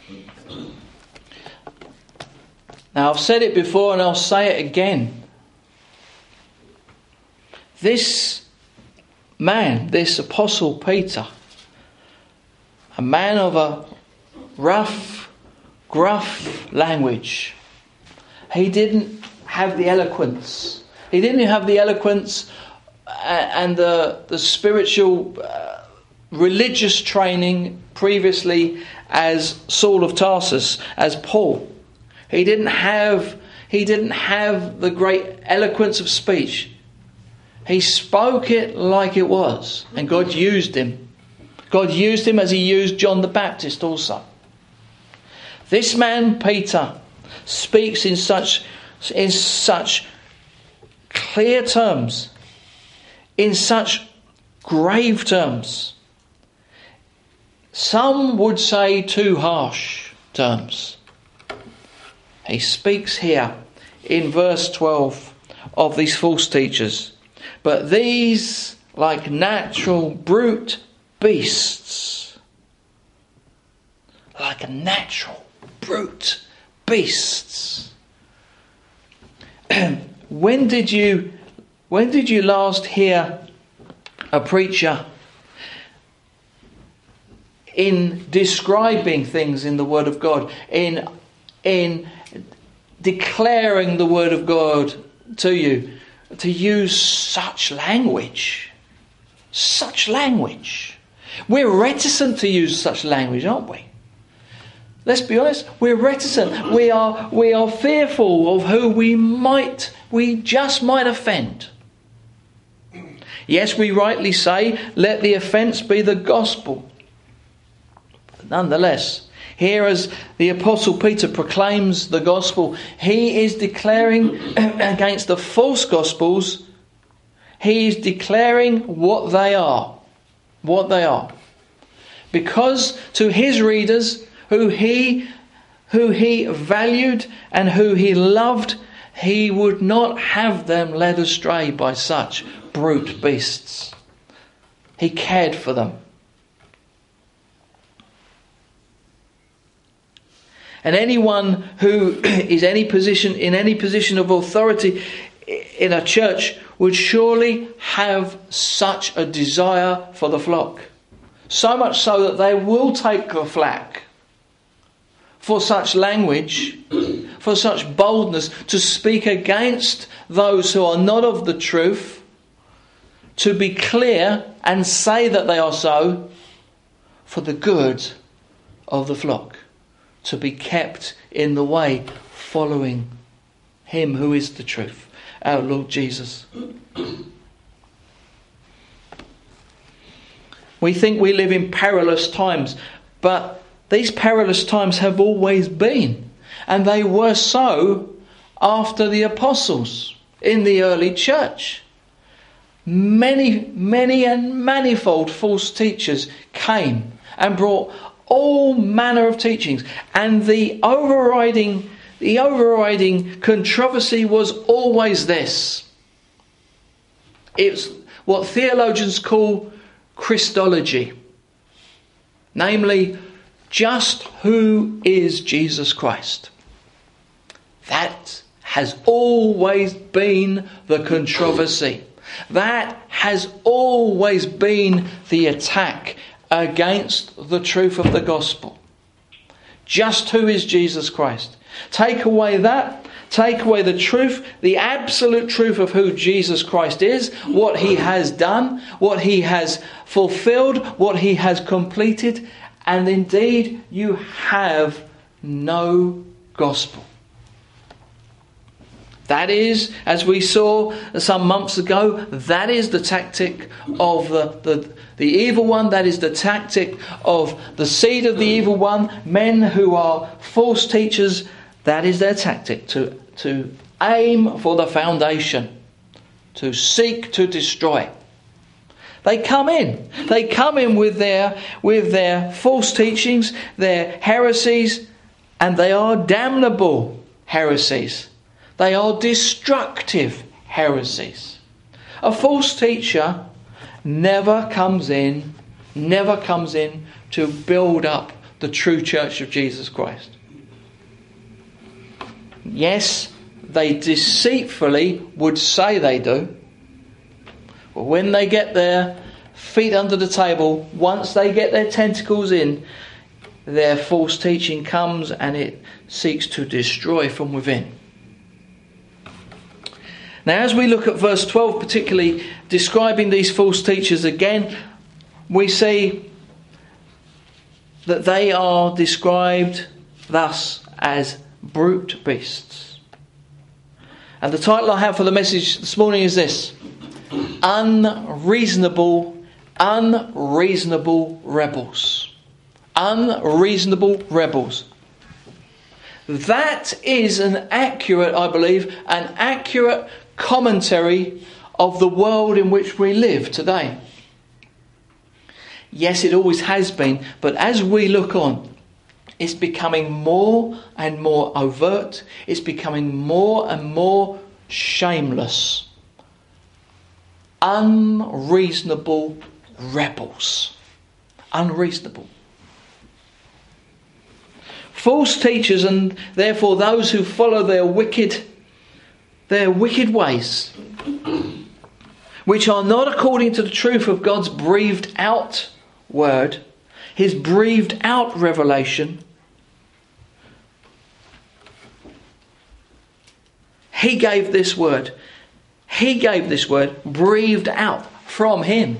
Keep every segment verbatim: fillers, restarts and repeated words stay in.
Now, I've said it before and I'll say it again. This man, this Apostle Peter, a man of a rough, gruff language. He didn't have the eloquence. He didn't have the eloquence and the, the spiritual, uh, religious training previously as Saul of Tarsus, as Paul. He didn't have, he didn't have the great eloquence of speech. He spoke it like it was, and God used him. God used him as he used John the Baptist also. This man, Peter, speaks in such, in such clear terms, in such grave terms. Some would say too harsh terms. He speaks here in verse twelve of these false teachers. But these, like natural brute beasts, like a natural brute beasts. When did you, when did you last hear a preacher in describing things in the Word of God, in in declaring the Word of God to you, to use such language? Such language. We're reticent to use such language, aren't we? Let's be honest, we're reticent. We are we are fearful of who we might, we just might offend. Yes, we rightly say, let the offence be the gospel. But nonetheless, here as the Apostle Peter proclaims the gospel, he is declaring against the false gospels. He is declaring what they are. What they are. Because to his readers, who he, who he valued and who he loved, he would not have them led astray by such brute beasts. He cared for them. And anyone who is any position in any position of authority in a church would surely have such a desire for the flock. So much so that they will take the flak for such language, for such boldness, to speak against those who are not of the truth, to be clear and say that they are so for the good of the flock, to be kept in the way following him who is the truth, our Lord Jesus. We think we live in perilous times, but these perilous times have always been, and they were so after the apostles in the early church. Many, many and manifold false teachers came and brought all manner of teachings, and the overriding, the overriding controversy was always this. It's what theologians call Christology, namely, just who is Jesus Christ? That has always been the controversy. That has always been the attack against the truth of the gospel. Just who is Jesus Christ? Take away that, take away the truth, the absolute truth of who Jesus Christ is, what he has done, what he has fulfilled, what he has completed, and indeed you have no gospel. That is, as we saw some months ago, that is the tactic of the, the, the evil one. That is the tactic of the seed of the evil one. Men who are false teachers, that is their tactic, to, to aim for the foundation, to seek to destroy. They come in. They come in with their, with their false teachings, their heresies, and they are damnable heresies. They are destructive heresies. A false teacher never comes in, never comes in to build up the true church of Jesus Christ. Yes, they deceitfully would say they do. But when they get their feet under the table, once they get their tentacles in, their false teaching comes and it seeks to destroy from within. Now, as we look at verse twelve, particularly describing these false teachers again, we see that they are described thus as brute beasts. And the title I have for the message this morning is this: Unreasonable, unreasonable rebels. Unreasonable rebels. That is an accurate, I believe, an accurate commentary of the world in which we live today. Yes, it always has been, but as we look on, it's becoming more and more overt. It's becoming more and more shameless. Unreasonable rebels. Unreasonable. False teachers, and therefore those who follow their wicked, their wicked ways, which are not according to the truth of God's breathed out word, His breathed out revelation. He gave this word. He gave this word breathed out from Him.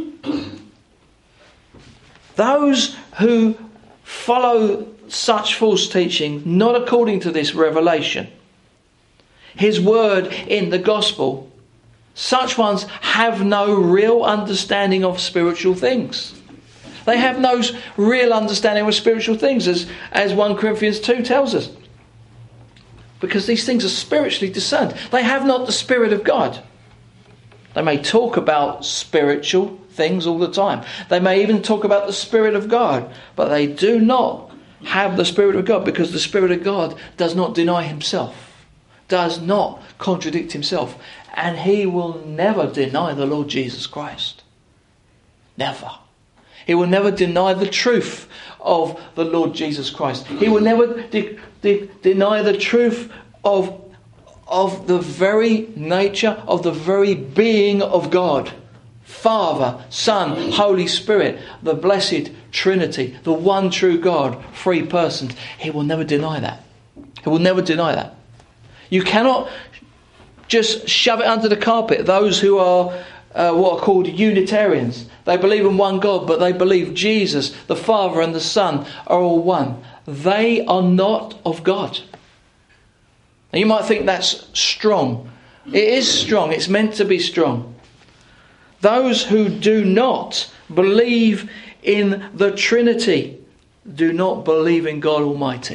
Those who follow such false teaching, not according to this revelation, His word in the gospel, such ones have no real understanding of spiritual things. They have no real understanding of spiritual things, as, as First Corinthians two tells us. Because these things are spiritually discerned. They have not the Spirit of God. They may talk about spiritual things all the time. They may even talk about the Spirit of God. But they do not have the Spirit of God, because the Spirit of God does not deny Himself. Does not contradict Himself. And He will never deny the Lord Jesus Christ. Never. He will never deny the truth of the Lord Jesus Christ. He will never de- de- deny the truth of, of the very nature, of the very being of God. Father, Son, Holy Spirit, the blessed Trinity, the one true God, three persons. He will never deny that. He will never deny that. You cannot just shove it under the carpet. Those who are uh, what are called Unitarians, they believe in one God, but they believe Jesus, the Father and the Son are all one. They are not of God. Now you might think that's strong. It is strong. It's meant to be strong. Those who do not believe in the Trinity do not believe in God Almighty.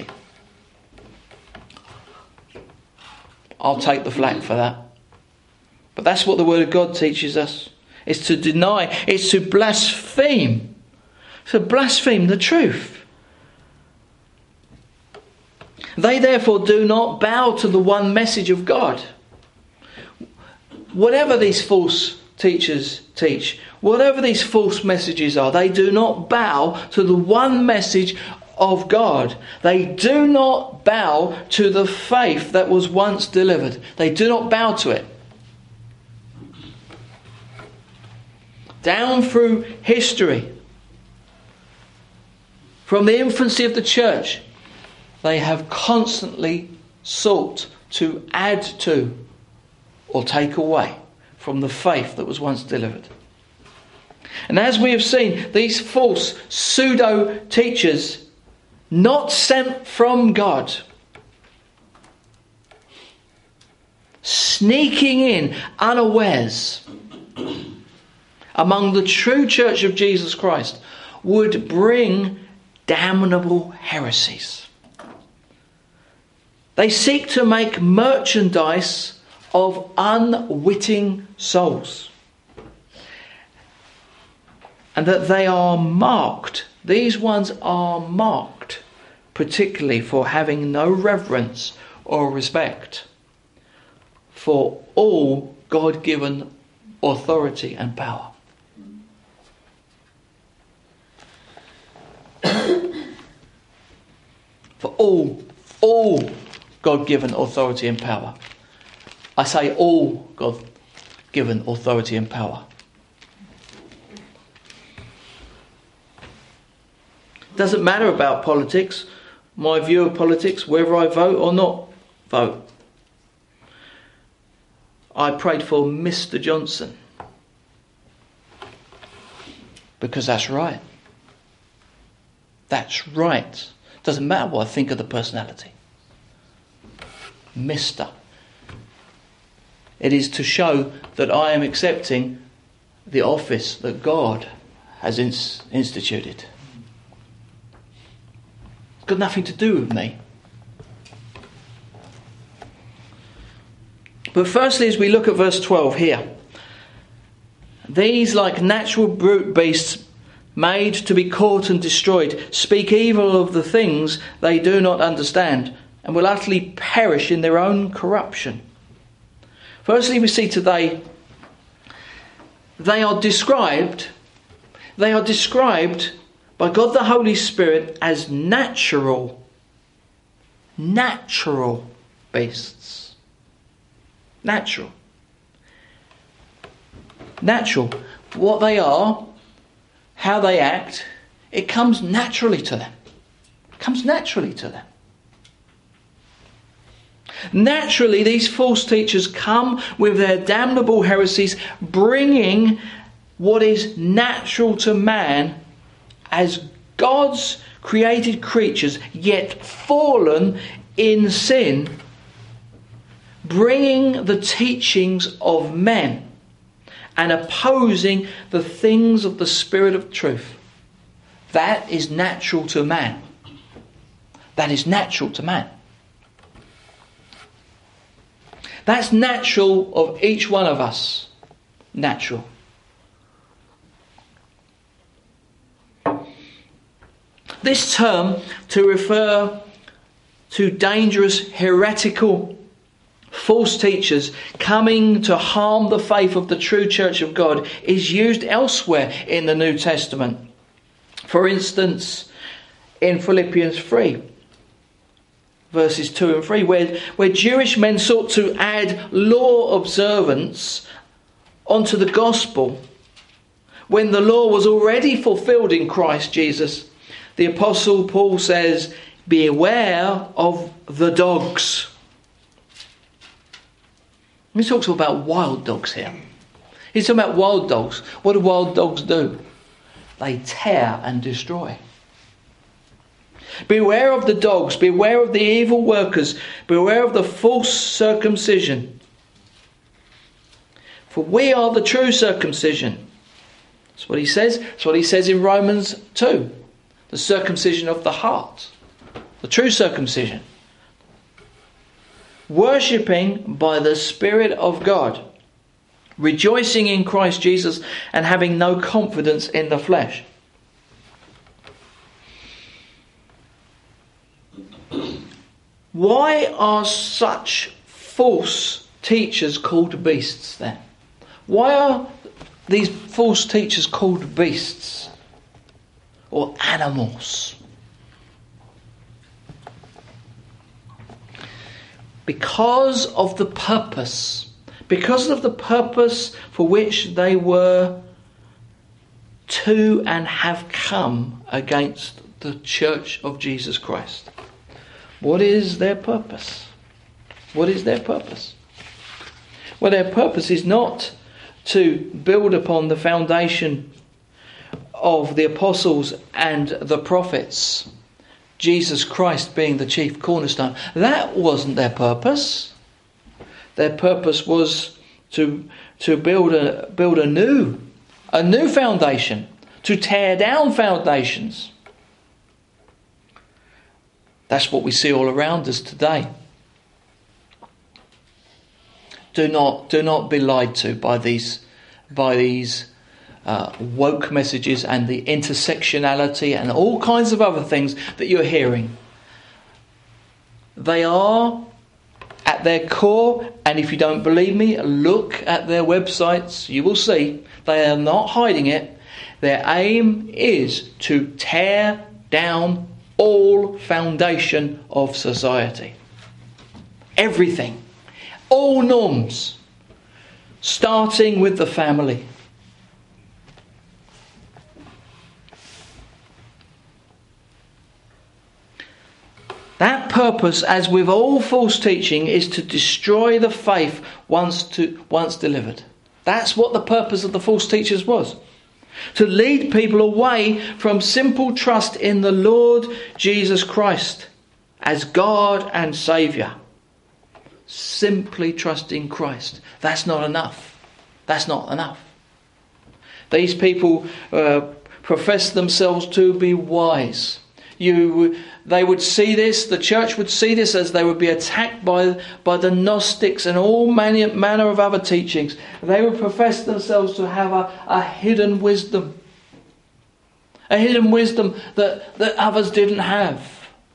I'll take the flak for that. But that's what the Word of God teaches us. It's to deny, it's to blaspheme. To blaspheme the truth. They therefore do not bow to the one message of God. Whatever these false teachers teach, whatever these false messages are, they do not bow to the one message of God. They do not bow to the faith that was once delivered. They do not bow to it. Down through history, from the infancy of the church, they have constantly sought to add to or take away from the faith that was once delivered. And as we have seen, these false pseudo teachers, not sent from God, sneaking in unawares among the true church of Jesus Christ, would bring damnable heresies. They seek to make merchandise of unwitting souls. And that they are marked, these ones are marked, particularly for having no reverence or respect for all God-given authority and power. For all, all God-given authority and power. I say all God-given authority and power. Doesn't matter about politics, my view of politics, whether I vote or not vote. I prayed for Mister Johnson because that's right. That's right. Doesn't matter what I think of the personality. Mister It is to show that I am accepting the office that God has ins- instituted. It's got nothing to do with me. But firstly, as we look at verse twelve here, these, like natural brute beasts made to be caught and destroyed, speak evil of the things they do not understand, and will utterly perish in their own corruption. Firstly, we see today they are described, they are described by God the Holy Spirit as natural, natural beasts. Natural. Natural. What they are, how they act, it comes naturally to them. It comes naturally to them. Naturally, these false teachers come with their damnable heresies, bringing what is natural to man as God's created creatures, yet fallen in sin, bringing the teachings of men and opposing the things of the Spirit of truth. That is natural to man. That is natural to man. That's natural of each one of us. Natural. This term to refer to dangerous, heretical, false teachers coming to harm the faith of the true Church of God is used elsewhere in the New Testament. For instance, in Philippians three. Verses two and three, where, where Jewish men sought to add law observance onto the gospel when the law was already fulfilled in Christ Jesus. The Apostle Paul says, beware of the dogs. He talks about wild dogs here. He's talking about wild dogs. What do wild dogs do? They tear and destroy. Beware of the dogs, beware of the evil workers, beware of the false circumcision. For we are the true circumcision. That's what he says. That's what he says in Romans two. The circumcision of the heart. The true circumcision. Worshipping by the Spirit of God. Rejoicing in Christ Jesus and having no confidence in the flesh. Why are such false teachers called beasts then? Why are these false teachers called beasts or animals? Because of the purpose. Because of the purpose for which they were to and have come against the Church of Jesus Christ. What is their purpose? What is their purpose? Well, their purpose is not to build upon the foundation of the apostles and the prophets, Jesus Christ being the chief cornerstone. That wasn't their purpose. Their purpose was to to build a build a new a new foundation, to tear down foundations. That's what we see all around us today. Do not do not be lied to by these by these uh, woke messages and the intersectionality and all kinds of other things that you're hearing. They are at their core, and if you don't believe me, look at their websites. You will see they are not hiding it. Their aim is to tear down all foundation of society. Everything. All norms. Starting with the family. That purpose, as with all false teaching, is to destroy the faith once to once delivered. That's what the purpose of the false teachers was. To lead people away from simple trust in the Lord Jesus Christ as God and Saviour. Simply trusting Christ. That's not enough. That's not enough. These people uh, profess themselves to be wise. You, they would see this, the church would see this as they would be attacked by, by the Gnostics and all many, manner of other teachings. They would profess themselves to have a, a hidden wisdom. A hidden wisdom that, that others didn't have.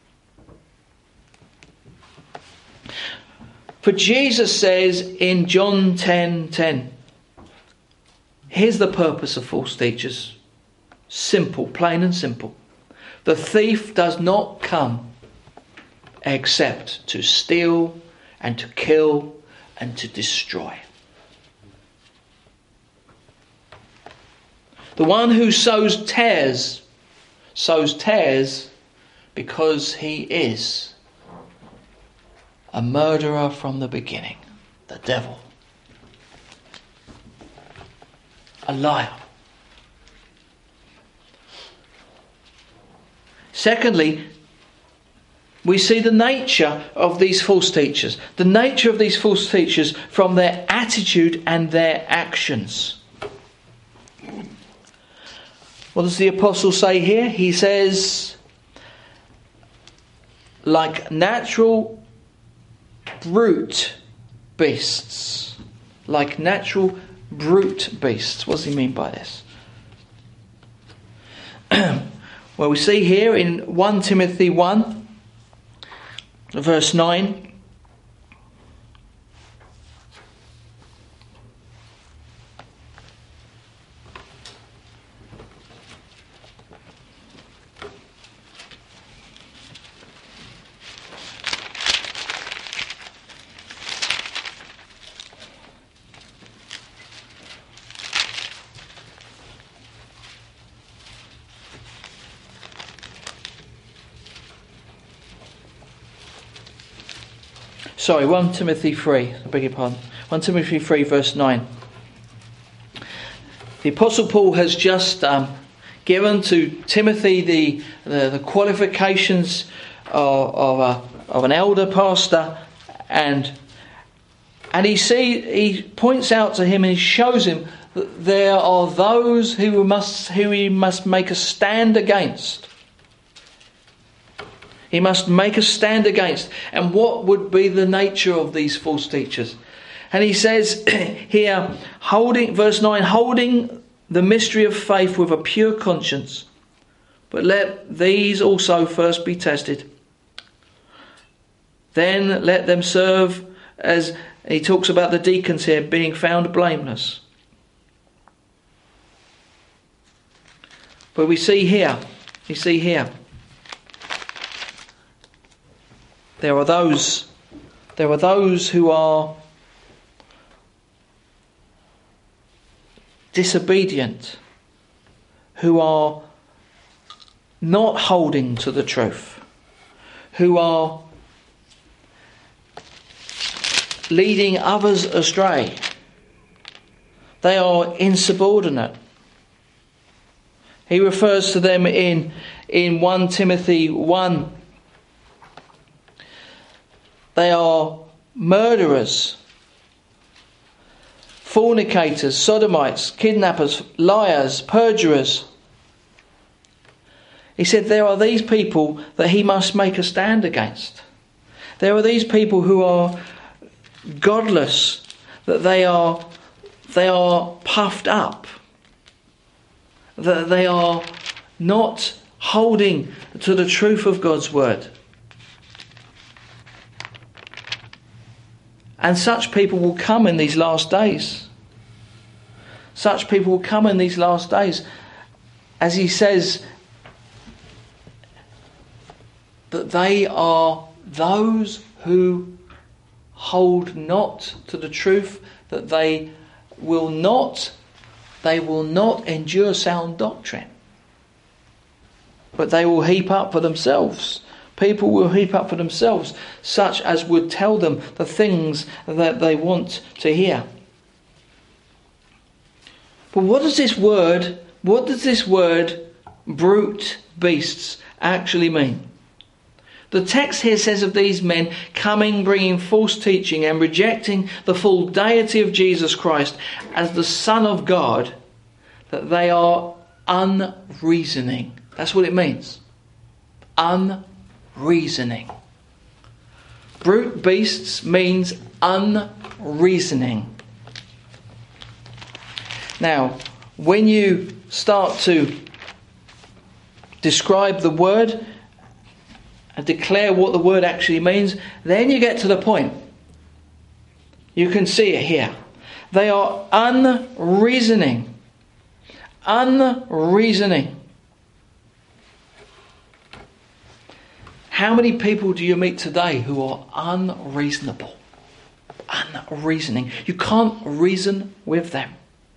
For Jesus says in John ten ten, here's the purpose of false teachers. Simple, plain and simple. The thief does not come except to steal and to kill and to destroy. The one who sows tares, sows tares because he is a murderer from the beginning. The devil. A liar. Secondly, we see the nature of these false teachers. The nature of these false teachers from their attitude and their actions. What does the apostle say here? He says, like natural brute beasts. Like natural brute beasts. What does he mean by this? Well, we see here in First Timothy one, verse nine. Sorry, First Timothy three, I beg your pardon. First Timothy three, verse nine. The Apostle Paul has just um, given to Timothy the, the, the qualifications of, of, a, of an elder pastor, and and he see he points out to him and he shows him that there are those who must who he must make a stand against. He must make a stand against. And what would be the nature of these false teachers? And he says here, holding, verse nine, holding the mystery of faith with a pure conscience, but let these also first be tested. Then let them serve, as he talks about the deacons here, being found blameless. But we see here, we see here, There are those, there are those who are disobedient, who are not holding to the truth, who are leading others astray. They are insubordinate. He refers to them in, in First Timothy one. They are murderers, fornicators, sodomites, kidnappers, liars, perjurers. He said there are these people that he must make a stand against. There are these people who are godless, that they are they are puffed up, that they are not holding to the truth of God's word. And such people will come in these last days. Such people will come in these last days. As he says that they are those who hold not to the truth, that they will not, they will not endure sound doctrine. But they will heap up for themselves. People will heap up for themselves such as would tell them the things that they want to hear. But what does this word, what does this word, brute beasts, actually mean? The text here says of these men coming, bringing false teaching and rejecting the full deity of Jesus Christ as the Son of God, that they are unreasoning. That's what it means. Unreasoning. Brute beasts means unreasoning. Now, when you start to describe the word and declare what the word actually means, then you get to the point. You can see it here. They are unreasoning. Unreasoning. How many people do you meet today who are unreasonable? Unreasoning. You can't reason with them.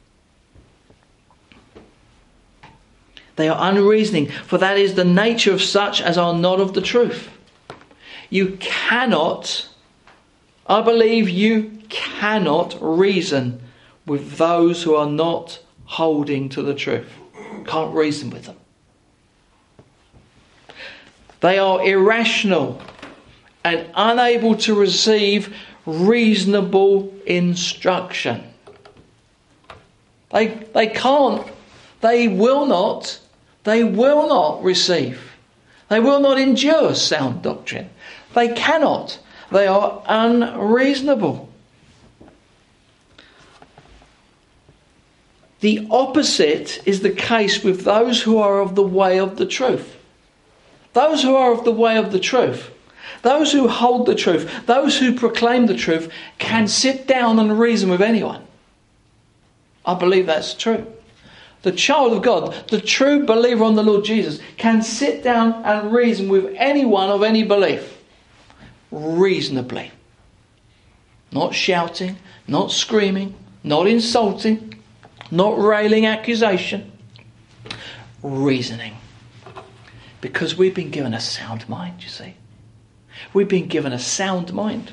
They are unreasoning, for that is the nature of such as are not of the truth. You cannot, I believe you cannot reason with those who are not holding to the truth. Can't reason with them. They are irrational and unable to receive reasonable instruction. They, they can't, they will not, they will not receive. They will not endure sound doctrine. They cannot. They are unreasonable. The opposite is the case with those who are of the way of the truth. Those who are of the way of the truth, those who hold the truth, those who proclaim the truth, can sit down and reason with anyone. I believe that's true. The child of God, the true believer on the Lord Jesus, can sit down and reason with anyone of any belief. Reasonably. Not shouting, not screaming, not insulting, not railing accusation. Reasoning. Because we've been given a sound mind, you see. We've been given a sound mind.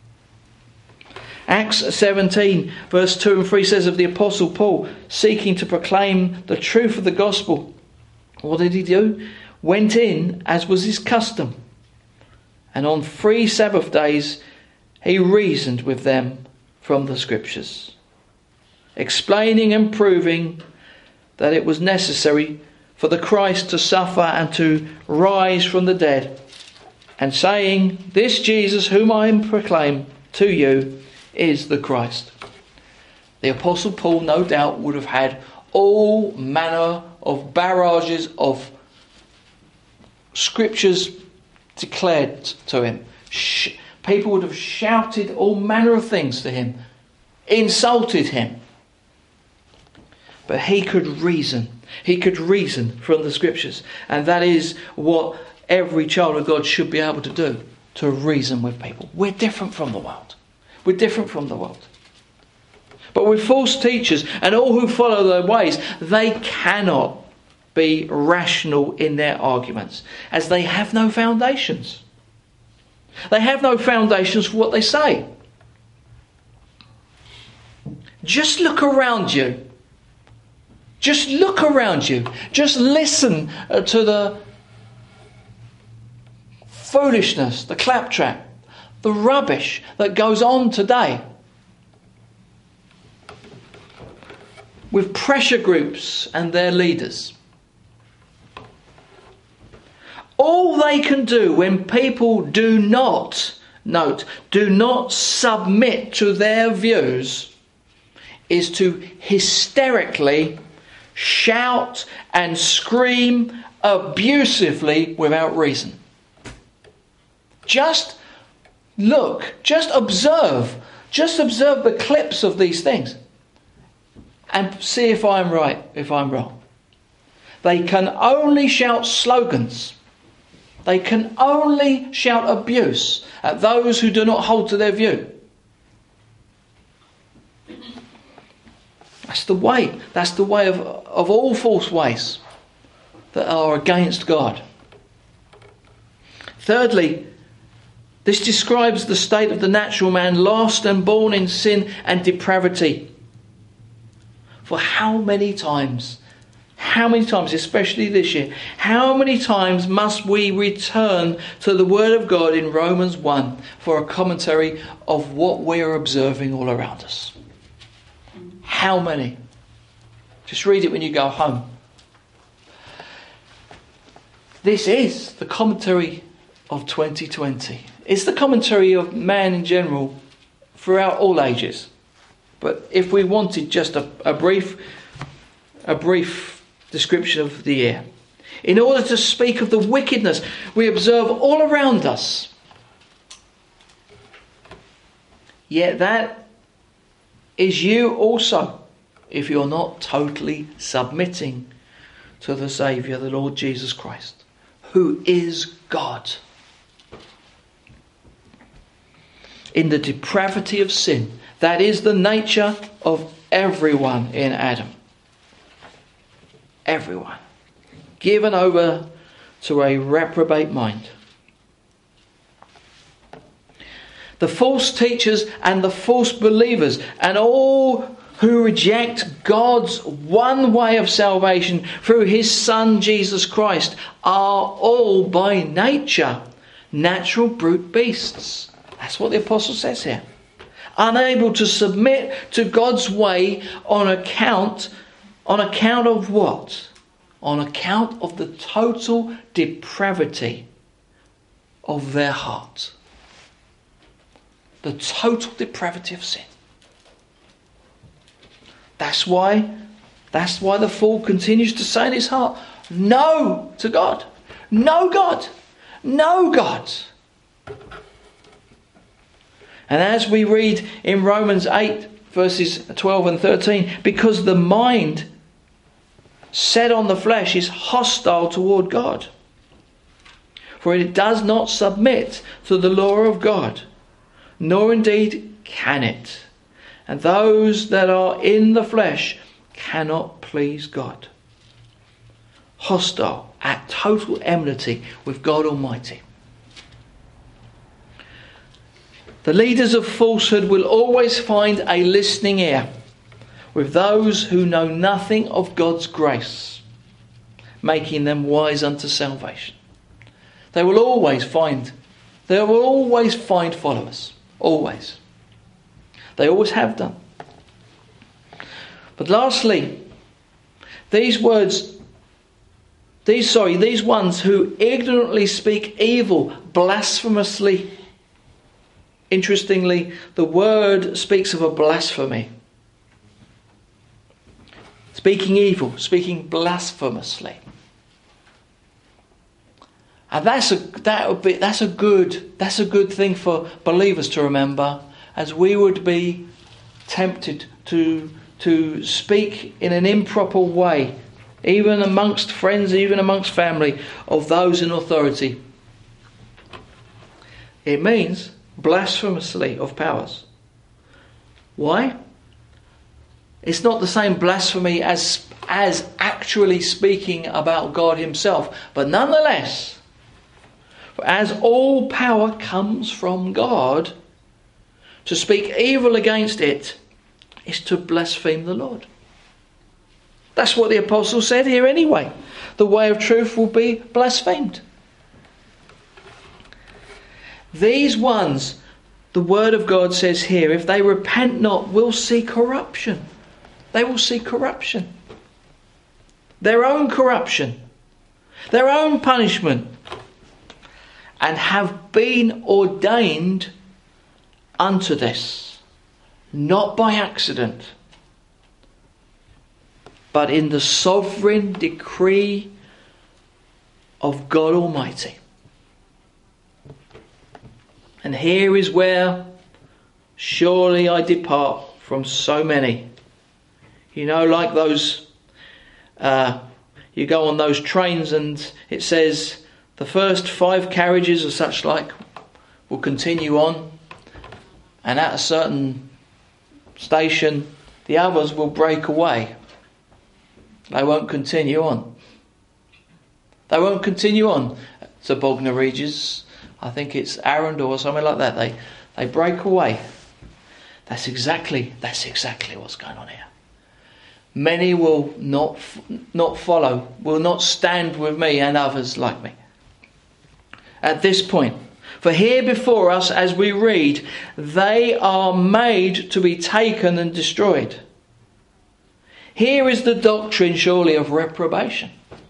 Acts seventeen verse two and three says of the Apostle Paul seeking to proclaim the truth of the gospel. What did he do? Went in as was his custom. And on three Sabbath days he reasoned with them from the scriptures, explaining and proving that it was necessary for the Christ to suffer and to rise from the dead, and saying, this Jesus whom I proclaim to you is the Christ. The Apostle Paul no doubt would have had all manner of barrages of scriptures declared to him. People would have shouted all manner of things to him, insulted him. But he could reason. He could reason from the scriptures. And that is what every child of God should be able to do, to reason with people. We're different from the world. We're different from the world. But with false teachers and all who follow their ways, they cannot be rational in their arguments, as they have no foundations. They have no foundations for what they say. Just look around you. Just look around you. Just listen to the foolishness, the claptrap, the rubbish that goes on today. With pressure groups and their leaders. All they can do when people do not, note, do not submit to their views is to hysterically shout and scream abusively without reason. Just look, just observe, just observe the clips of these things and see if I'm right, if I'm wrong. They can only shout slogans. They can only shout abuse at those who do not hold to their view. That's the way. That's the way of, of all false ways that are against God. Thirdly, this describes the state of the natural man, lost and born in sin and depravity. For how many times, how many times, especially this year, how many times must we return to the Word of God in Romans one for a commentary of what we are observing all around us? How many? Just read it when you go home. This is the commentary of twenty twenty. It's the commentary of man in general throughout all ages. But if we wanted just a, a brief a brief description of the year, in order to speak of the wickedness we observe all around us, yet that is you also, if you're not totally submitting to the Saviour, the Lord Jesus Christ, who is God. In the depravity of sin, that is the nature of everyone in Adam. Everyone. Given over to a reprobate mind. The false teachers and the false believers and all who reject God's one way of salvation through His Son Jesus Christ are all by nature natural brute beasts. That's what the apostle says here. Unable to submit to God's way on account, on account of what? On account of the total depravity of their heart. The total depravity of sin. That's why, that's why the fool continues to say in his heart, no to God. No God. No God. And as we read in Romans eight, verses twelve and thirteen, because the mind set on the flesh is hostile toward God. For it does not submit to the law of God, nor indeed can it. And those that are in the flesh cannot please God. Hostile, at total enmity with God Almighty. The leaders of falsehood will always find a listening ear with those who know nothing of God's grace, making them wise unto salvation. They will always find, they will always find followers. Always. They always have done. But lastly, these words, these sorry, these ones who ignorantly speak evil, blasphemously. Interestingly, the word speaks of a blasphemy. Speaking evil, speaking blasphemously. And that's a that would be that's a good that's a good thing for believers to remember, as we would be tempted to to speak in an improper way, even amongst friends, even amongst family, of those in authority. It means blasphemously of powers. Why? It's not the same blasphemy as as actually speaking about God Himself, but nonetheless, as all power comes from God, to speak evil against it is to blaspheme the Lord. That's what the apostle said here anyway. The way of truth will be blasphemed. These ones, the word of God says here, if they repent not, will see corruption. They will see corruption. Their own corruption. Their own punishment. And have been ordained unto this. Not by accident, but in the sovereign decree of God Almighty. And here is where surely I depart from so many. You know, like those, uh, you go on those trains and it says The first five carriages or such like will continue on, and at a certain station the others will break away. They won't continue on. They won't continue on to Bognor Regis. I think it's Arundel or something like that. They they break away. That's exactly that's exactly what's going on here. Many will not not follow, will not stand with me and others like me. At this point, for here before us, as we read, they are made to be taken and destroyed. Here is the doctrine surely of reprobation,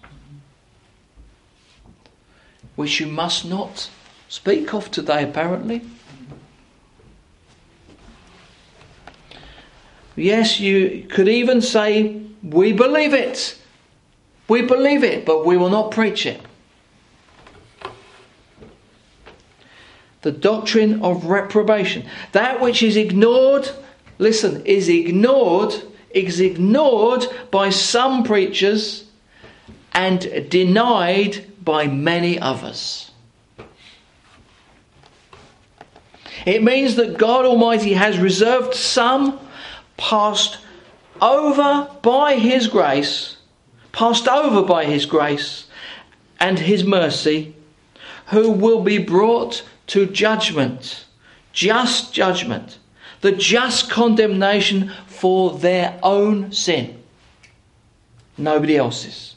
which you must not speak of today apparently. Yes, you could even say, we believe it. We believe it, but we will not preach it. The doctrine of reprobation. That which is ignored, listen, is ignored, is ignored by some preachers and denied by many others. It means that God Almighty has reserved some, passed over by His grace, passed over by His grace and His mercy, who will be brought to judgment, just judgment, the just condemnation for their own sin, nobody else's.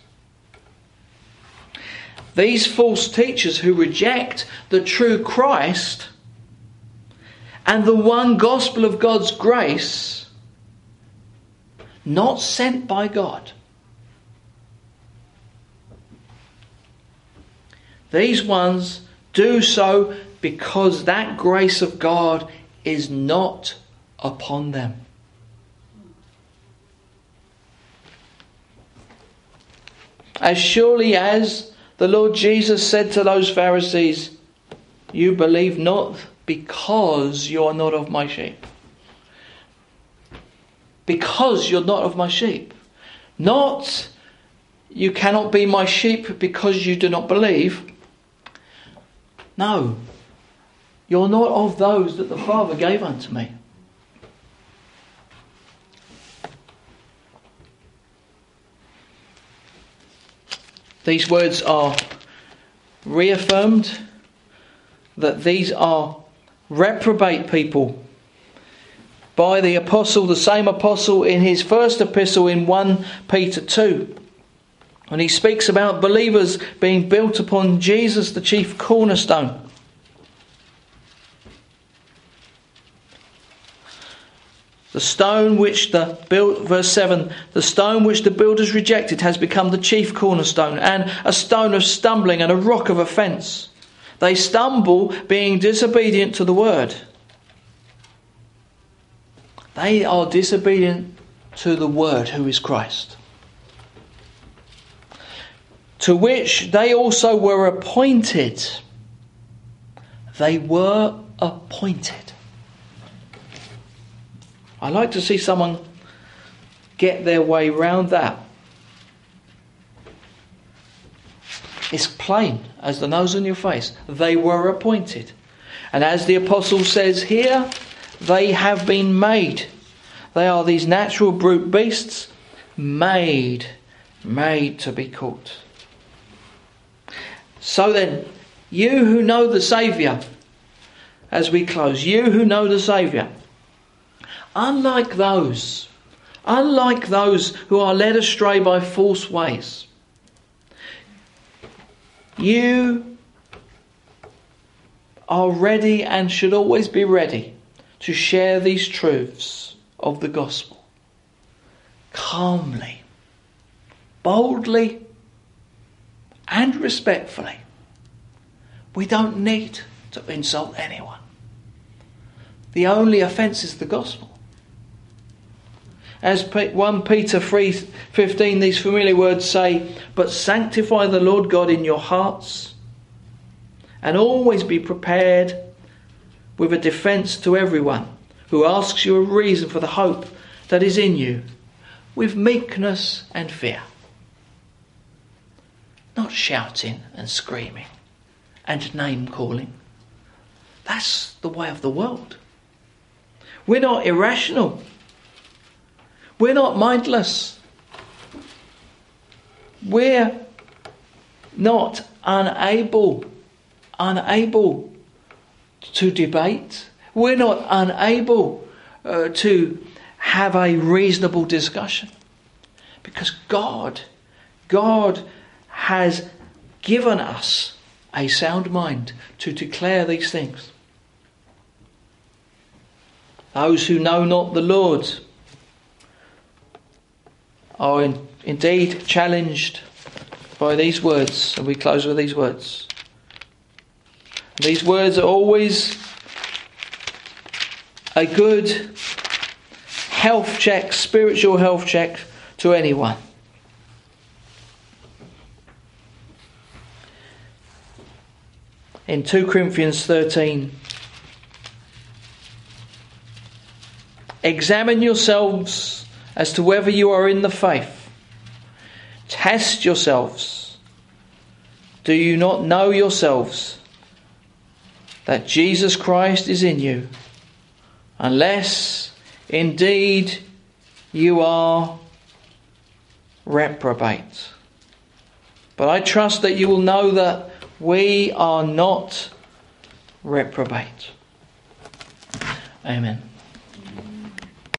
These false teachers who reject the true Christ and the one gospel of God's grace, not sent by God. These ones do so because that grace of God is not upon them. As surely as the Lord Jesus said to those Pharisees, you believe not because you are not of my sheep. Because you're not of my sheep. Not, you cannot be my sheep because you do not believe. No, you're not of those that the Father gave unto me. These words are reaffirmed that these are reprobate people by the apostle, the same apostle in his first epistle in First Peter two. And he speaks about believers being built upon Jesus, the chief cornerstone. The stone which the build, verse seven, the stone which the builders rejected has become the chief cornerstone, and a stone of stumbling and a rock of offence. They stumble being disobedient to the word. They are disobedient to the word, who is Christ. To which they also were appointed. They were appointed. I like to see someone get their way round that. It's plain as the nose on your face. They were appointed. And as the apostle says here, they have been made. They are these natural brute beasts made, made to be caught. So then, you who know the Saviour, as we close, you who know the Saviour, unlike those, unlike those who are led astray by false ways, you are ready and should always be ready to share these truths of the gospel calmly, boldly, and respectfully. We don't need to insult anyone. The only offence is the gospel. As First Peter three fifteen, these familiar words say, but sanctify the Lord God in your hearts, and always be prepared with a defence to everyone who asks you a reason for the hope that is in you, with meekness and fear, not shouting and screaming. and name calling. That's the way of the world. We're not irrational. We're not mindless. We're not unable, unable to debate. We're not unable uh, to have a reasonable discussion. Because God, God has given us a sound mind to declare these things. Those who know not the Lord are in, indeed challenged by these words. And we close with these words. These words are always a good health check, spiritual health check to anyone. In two Corinthians thirteen, examine yourselves as to whether you are in the faith. Test yourselves. Do you not know yourselves that Jesus Christ is in you, unless indeed you are reprobate? But I trust that you will know that we are not reprobate. Amen.